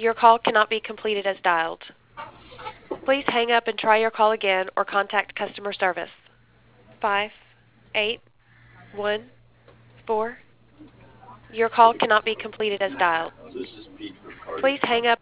Your call cannot be completed as dialed. Please hang up and try your call again or contact customer service. 5814. Your call cannot be completed as dialed. This is Pete from Carter. Please hang up